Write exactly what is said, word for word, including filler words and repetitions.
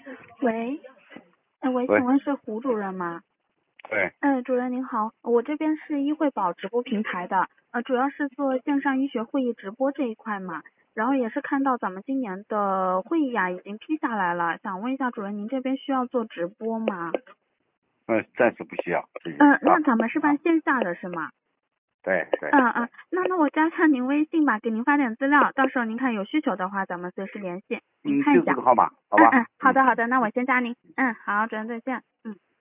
喂，哎喂， 喂请问是胡主任吗？ 对， 哎，主任您好，我这边是医惠宝直播平台的，呃，主要是做线上医学会议直播这一块嘛，然后也是看到咱们今年的会议呀已经批下来了，想问一下主任，您这边需要做直播吗？ 嗯，暂时不需要，谢谢。 嗯、呃， 啊那咱们是办线下的是吗？ 对对。 嗯嗯，那那我加上您微信吧，给您发点资料，到时候您看有需求的话，咱们随时联系，您嗯， 看一下。 就这个号码，好吧？ 嗯嗯，好的好的，那我先加您。嗯，好，主任再见。嗯。